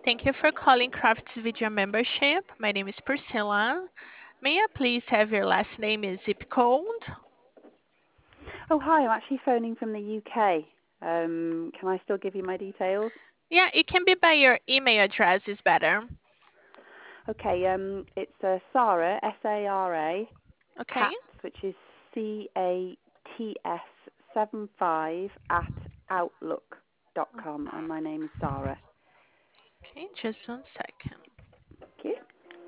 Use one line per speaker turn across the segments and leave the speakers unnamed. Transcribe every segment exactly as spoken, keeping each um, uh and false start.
Thank you for calling Crafts Video Membership. My name is Priscilla. May I please have your last name and zip code?
Oh, hi. I'm actually phoning from the U K. Um, can I still give you my details?
Yeah, it can be by your email address is better.
Okay. Um, it's uh, Sarah, S A R A,
Okay.
Cats, which is C A T S seven five at outlook dot com, and my name is Sarah.
Okay, just one second.
Thank you.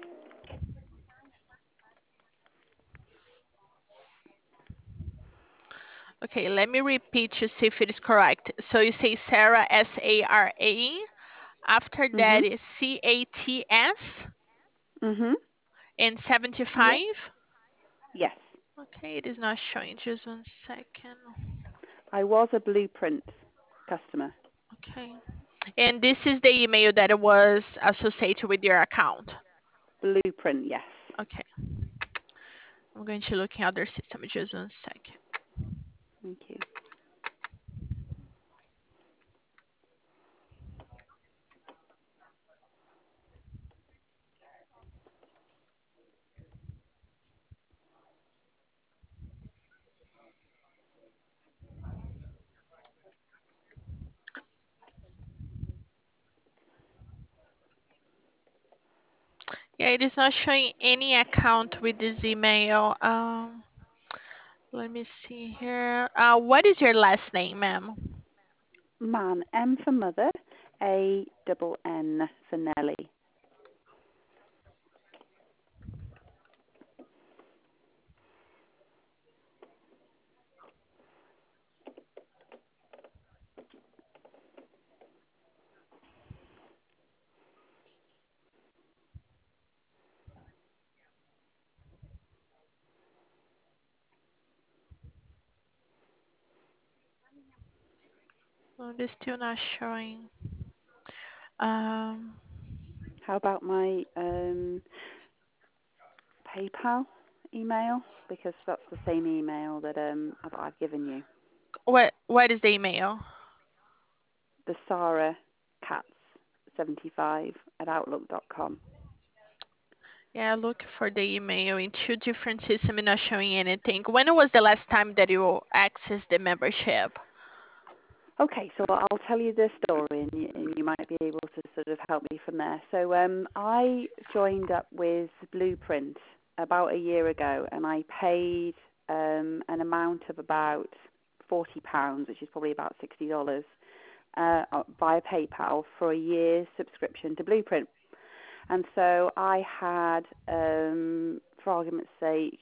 Okay, let me repeat to see if it is correct. So you say Sarah, S A R A. After
Mhm.
that is C A T S
Mhm.
and
Yep.
seventy-five.
Yes.
Okay, it is not showing. Just one second.
I was a Blueprint customer.
Okay. And this is the email that was associated with your account.
Blueprint. Yes.
Okay. I'm going to look in other system. Just one second.
Thank you.
Yeah, it is not showing any account with this email. Um, let me see here. Uh, what is your last name, ma'am?
Man, M for mother, A double N for Nelly.
Oh, it is still not showing. Um,
How about my um, PayPal email? Because that's the same email that um, I've, I've given you.
what what is the email?
The Sarah Cats seventy-five at outlook dot com.
Yeah, look for the email in two different systems, not showing anything. When was the last time that you accessed the membership?
Okay, so I'll tell you the story, and you, and you might be able to sort of help me from there. So um, I joined up with Blueprint about a year ago, and I paid um, an amount of about forty pounds, which is probably about sixty dollars, uh, via PayPal for a year's subscription to Blueprint. And so I had, um, for argument's sake,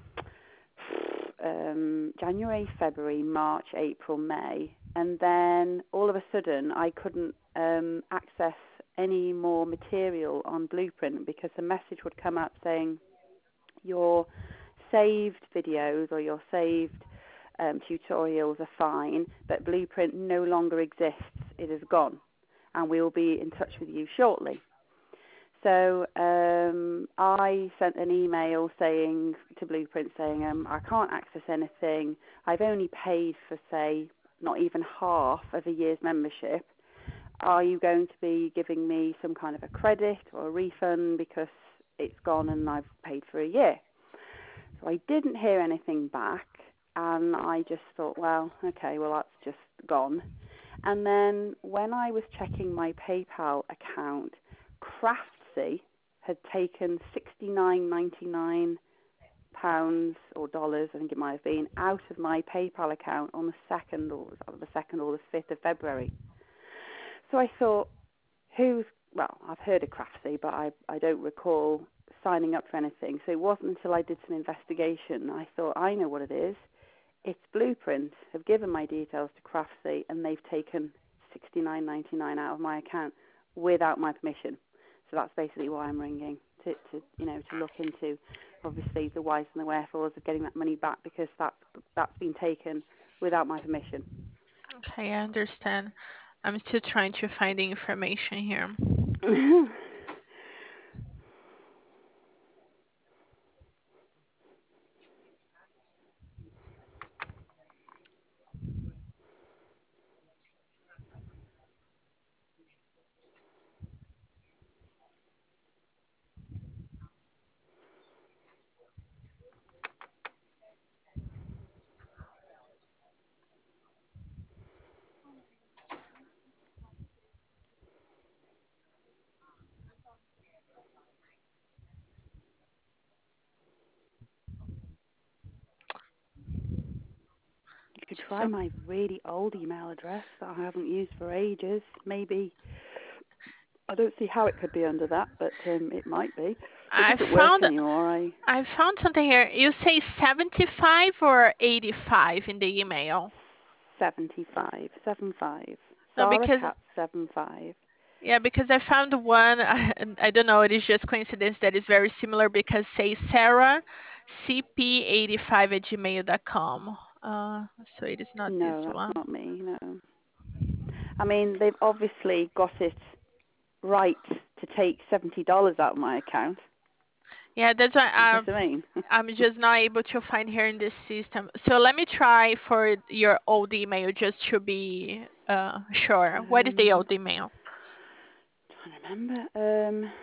um, January, February, March, April, May, and then all of a sudden I couldn't um, access any more material on Blueprint because a message would come up saying your saved videos or your saved um, tutorials are fine, but Blueprint no longer exists. It is gone, and we will be in touch with you shortly. So um, I sent an email saying to Blueprint saying um, I can't access anything. I've only paid for, say, not even half of a year's membership. Are you going to be giving me some kind of a credit or a refund because it's gone and I've paid for a year? So I didn't hear anything back, and I just thought, well, okay, well, that's just gone. And then when I was checking my PayPal account, Craftsy had taken sixty-nine ninety-nine pounds or dollars, I think it might have been, out of my PayPal account on the second or the second or the fifth of February. So I thought, who's well, I've heard of Craftsy, but I I don't recall signing up for anything. So it wasn't until I did some investigation I thought I know what it is. It's Blueprint have given my details to Craftsy, and they've taken sixty-nine ninety-nine out of my account without my permission. So that's basically why I'm ringing to, to you know to look into obviously the whys and the wherefores of getting that money back, because that's that's been taken without my permission.
Okay, I understand. I'm still trying to find the information here.
try
So
my really old email address that I haven't used for ages. Maybe I don't see how it could be under that, but um, it might be. It
I
doesn't work
found
anymore. I
I found something here. You say seventy-five or eighty-five in the email?
seventy-five, seven five.
No,
Sarah
because
Cat seven five.
yeah, because I found one. I, I don't know. It is just coincidence that is very similar because say Sarah C P eighty-five at gmail dot com. Uh, so it is not this
No, that's
one.
not me. No. I mean, they've obviously got it right to take seventy dollars out of my account.
Yeah, that's why
You know
I'm
what I mean?
I'm just not able to find here in the system. So let me try for your old email just to be uh sure. What is the
um,
old email?
trying to remember. Um,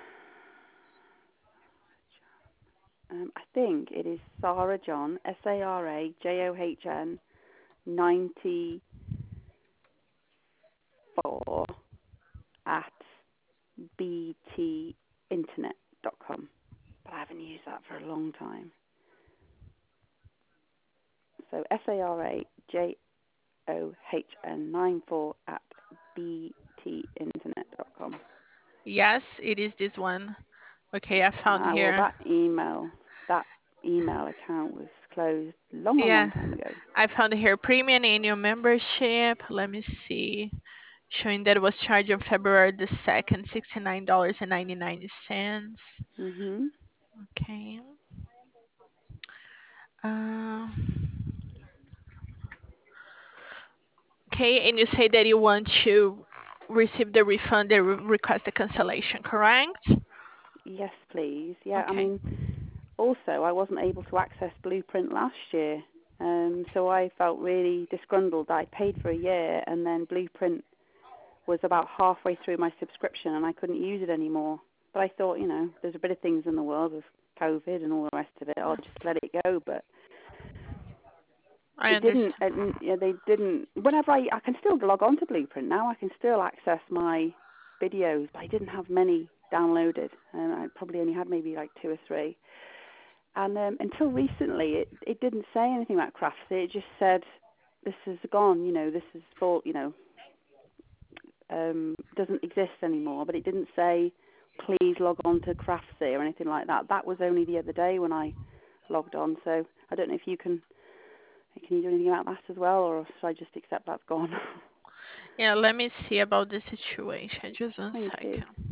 um, I think it is Sarah John, S A R A J O H N ninety four at b t internet dot com. But I haven't used that for a long time. So S A R A J O H N nine four at b t internet dot com.
Yes, it is this one. Okay, I found
Ah, well,
here.
that email, that email account was closed long, long,
Yeah,
long time ago.
I found here premium annual membership. Let me see. Showing that it was charged on February the second, sixty-nine dollars and ninety-nine cents.
Mhm.
Okay. Uh, okay, and you say that you want to receive the refund and re- request the cancellation, correct?
Yes, please. Yeah, I
Okay.
mean, also, I wasn't able to access Blueprint last year, um, so I felt really disgruntled that I paid for a year and then Blueprint was about halfway through my subscription and I couldn't use it anymore. But I thought, you know, there's a bit of things in the world with COVID and all the rest of it. I'll just let it go. But
I
it didn't.
understand.
And, you know, they didn't. Whenever I, I can still log on to Blueprint now. I can still access my videos, but I didn't have many downloaded, and I probably only had maybe like two or three. And um, until recently, it it didn't say anything about Craftsy. It just said, "This is gone. You know, this is full. You know, um, doesn't exist anymore." But it didn't say, "Please log on to Craftsy" or anything like that. That was only the other day when I logged on. So I don't know if you can can you do anything about that as well, or should I just accept that's gone?
Yeah, let me see about the situation. Just one
Thank you.
second.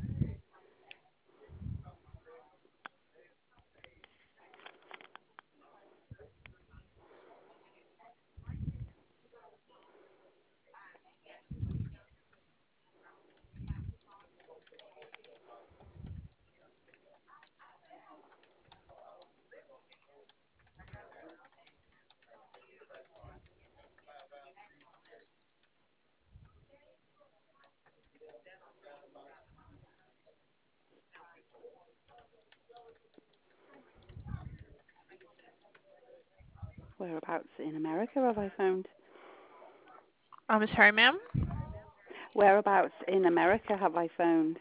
Whereabouts in America have I phoned?
I'm sorry, ma'am.
Whereabouts in America have I phoned?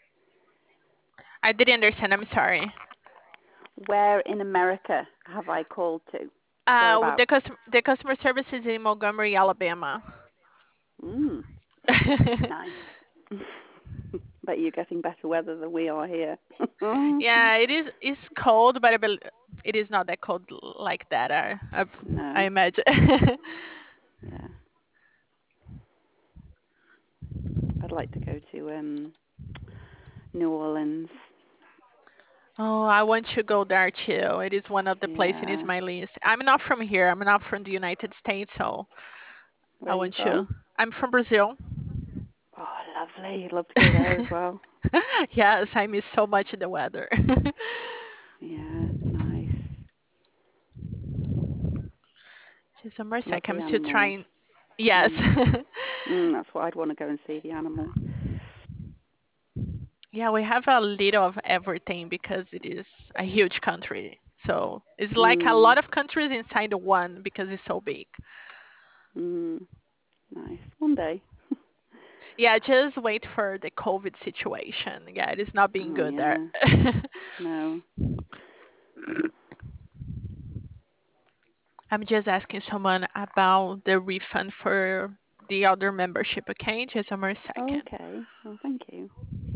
I didn't understand. I'm sorry.
Where in America have I called to?
Uh,
Whereabouts?
the custom the customer service is in Montgomery, Alabama.
Mm, nice. Bet you're getting better weather than we are here.
Yeah, it is. It's cold, but I bel it is not that cold like that. I I, I
No.
imagine.
Yeah. I'd like to go to um New Orleans.
Oh, I want to go there too. It is one of the places in
Yeah.
my list. I'm not from here. I'm not from the United States, so
Where
I
are you
want to.
from?
I'm from Brazil.
Oh, lovely. I'd love to go there as well.
Yes, I miss so much the weather.
Yeah, nice.
Just one more sec.
Lovely
I'm still
animals.
trying. Yes.
Mm. Mm, that's what I'd want to go and see, the animals.
Yeah, we have a little of everything because it is a huge country. So it's like a
Mm.
lot of countries inside one because it's so big.
Mm. Nice. One day.
Yeah, just wait for the COVID situation. Yeah, it is not being
Oh
good there.
yeah. No.
I'm just asking someone about the refund for the other membership, okay? Just one more second.
Okay. Well, thank you.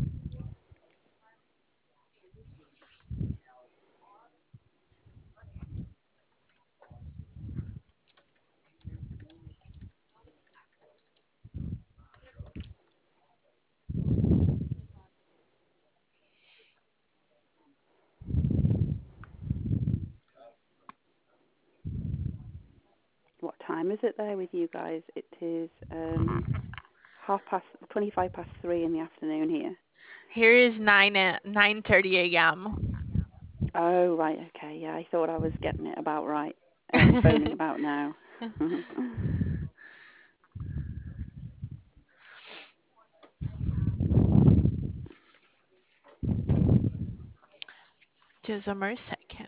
What time is it there with you guys? It is um, half past, twenty-five past three in the afternoon here.
Here is nine at nine thirty a m
Oh, right. Okay. Yeah, I thought I was getting it about right. Um, phoning about now.
Just one more second.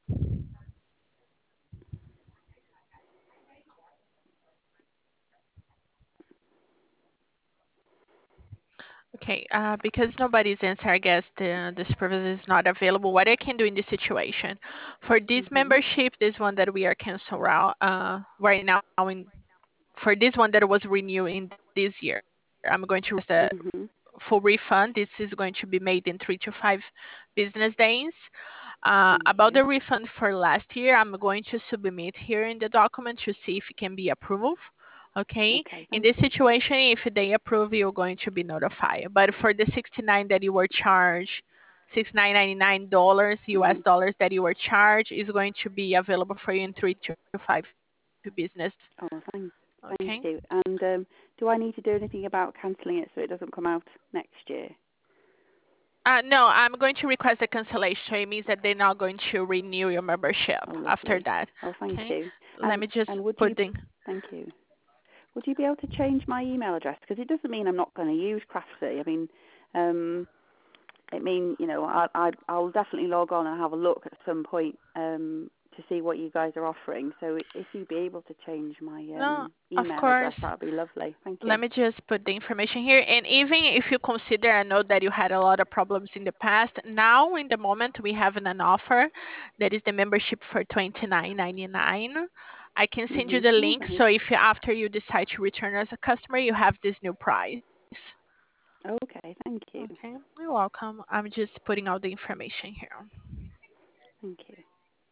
Okay, uh, because nobody's answer, I guess the the supervisor is not available. What I can do in this situation, for this
Mhm.
membership, this one that we are cancel out uh, right now, in for this one that was renewing this year, I'm going to request a
Mhm.
full refund. This is going to be made in three to five business days. Uh,
Thank
about
you.
the refund for last year, I'm going to submit here in the document to see if it can be approved. Okay.
Okay.
In
Thank
this
you.
situation, if they approve, you're going to be notified. But for the sixty-nine that you were charged, sixty-nine ninety-nine dollars U S
Mhm.
dollars that you were charged is going to be available for you in three to five business.
Oh, thank, thank
Okay.
you. And um, do I need to do anything about cancelling it so it doesn't come out next year?
Uh, no, I'm going to request a cancellation. It means that they're not going to renew your membership
Oh,
after
lovely.
that.
Oh, thank
Okay.
you.
Let
And
me just
and would you?
put in.
Thank you. Would you be able to change my email address? Because it doesn't mean I'm not going to use Craftsy. I mean, um, it mean you know I, I I'll definitely log on and have a look at some point um, to see what you guys are offering. So if you'd be able to change my
No,
um,
of
email address,
course.
that would be lovely. Thank
Let
you.
me just put the information here. And even if you consider, I know that you had a lot of problems in the past. Now, in the moment, we have an offer that is the membership for twenty-nine ninety-nine. I can send you
Mhm.
the
Oh,
link.
right.
So if you, after you decide to return as a customer, you have this new price.
Okay. Thank you.
Okay, you're welcome. I'm just putting out the information here.
Thank you.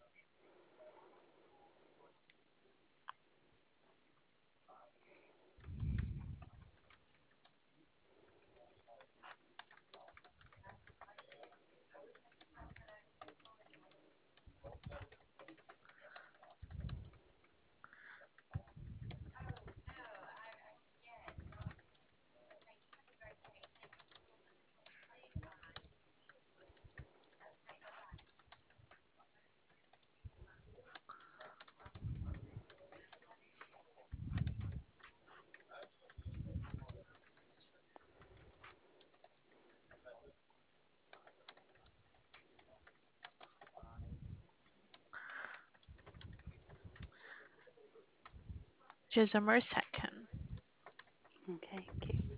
Just one more second.
Okay. Thank you.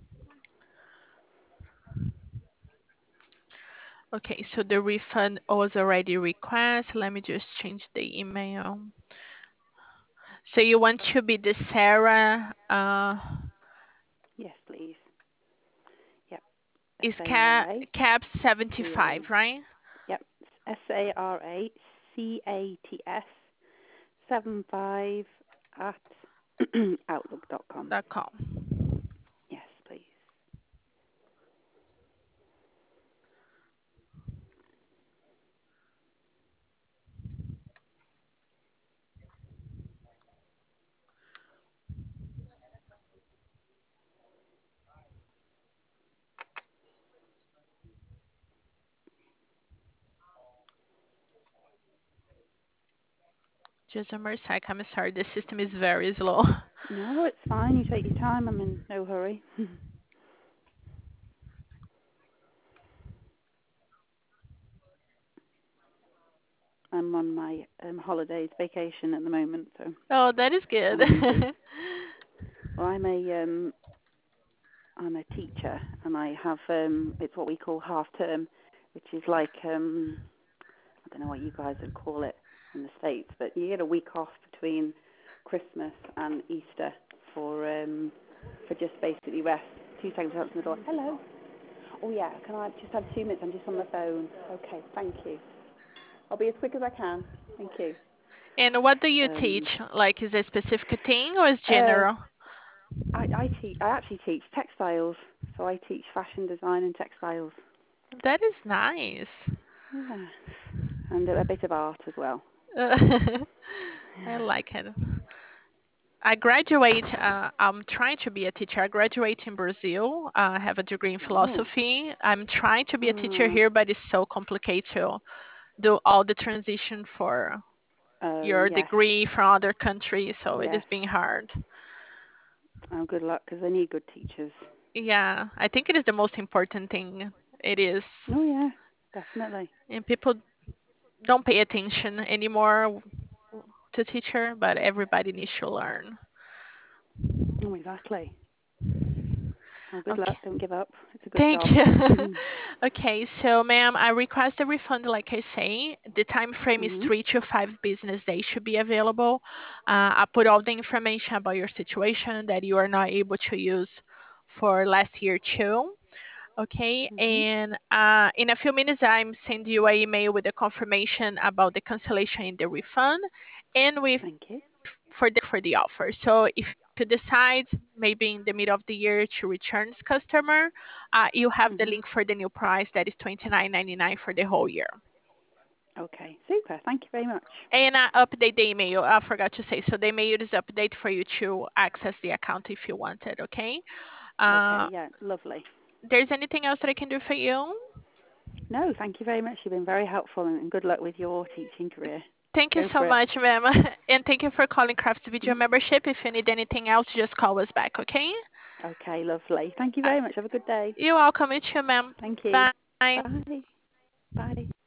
Okay, so the refund was already requested. Let me just change the email. So you want to be the Sarah, uh,
Yes, please. Yep. S
is
A R
cap
A
cap
C A.
seventy-five, right?
Yep. S A R A C A T S seven five at outlook dot com.
Dot com.
Yes, please.
Just one more sec. I'm sorry, the system is very slow.
No, it's fine. You take your time. I'm in no hurry. I'm on my um, holidays vacation at the moment, so
Oh, that is good.
I'm easy. Well, I'm a um, I'm a teacher, and I have um, it's what we call half term, which is like um, I don't know what you guys would call it. in the States, but you get a week off between Christmas and Easter for um, for just basically rest. Two seconds, answer the door. Hello. Oh yeah, can I just have two minutes? I'm just on the phone. Okay, thank you. I'll be as quick as I can. Thank you.
And what do you
Um,
teach? Like, is it a specific thing or is
uh,
general?
I, I teach. I actually teach textiles, so I teach fashion design and textiles.
That is nice.
Yeah, and a bit of art as well.
I like it. I graduate, uh, I'm trying to be a teacher. I graduate in Brazil. Uh, I have a degree in
Oh.
philosophy. I'm trying to be a teacher
Mm.
here, but it's so complicated to do all the transition for
Oh
your
yes,
degree from other countries, so it
yes.
is being hard.
Oh, good luck, because they need good teachers.
Yeah, I think it is the most important thing. It is.
Oh yeah, definitely.
And people don't pay attention anymore to teacher, but everybody needs to learn.
Oh, exactly. Oh, good luck.
Okay.
Don't give up. It's a good
Thank
job.
you. Okay, so ma'am, I request a refund like I say. The time frame is
Mhm.
three to five business days should be available. Uh, I put all the information about your situation that you are not able to use for last year too. Okay,
Mhm.
and uh, in a few minutes, I'm send you an email with the confirmation about the cancellation and the refund, and with
Thank you.
for the for the offer. So if you decide maybe in the middle of the year to return this customer, uh, you have the
Mhm.
link for the new price that is twenty-nine ninety-nine for the whole year.
Okay. Super. Thank you very much.
And I update the email. I forgot to say. So the email is update for you to access the account if you want it. Okay.
Okay.
Uh,
Yeah. Lovely.
there's anything else that I can do for you?
No, thank you very much. You've been very helpful, and and good luck with your teaching career.
Thank you
Go
so
for it.
much, ma'am. And thank you for calling Crafts Video
Mhm.
Membership. If you need anything else, just call us back, okay?
Okay. Lovely. Thank you
Uh,
very much. Have a good day.
you're welcome. It's you, ma'am.
Thank you.
Bye.
Bye. Bye.